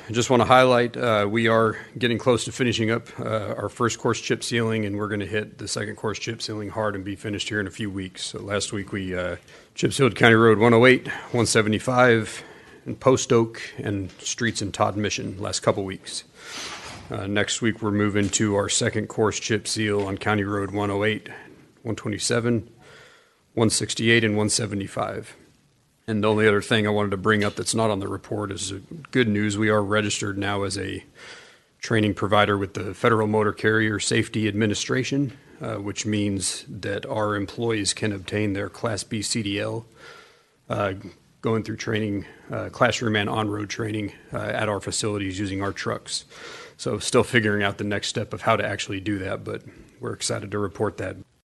I just want to highlight we are getting close to finishing up our first course chip sealing, and we're going to hit the second course chip sealing hard and be finished here in a few weeks. So last week we chip sealed County Road 108, 175, and Post Oak, and streets in Todd Mission last couple weeks. Next week we're moving to our second course chip seal on County Road 108, 127, 168, and 175. And the only other thing I wanted to bring up that's not on the report is good news. We are registered now as a training provider with the Federal Motor Carrier Safety Administration, which means that our employees can obtain their Class B CDL going through training, classroom and on-road training at our facilities using our trucks. So still figuring out the next step of how to actually do that, but we're excited to report that.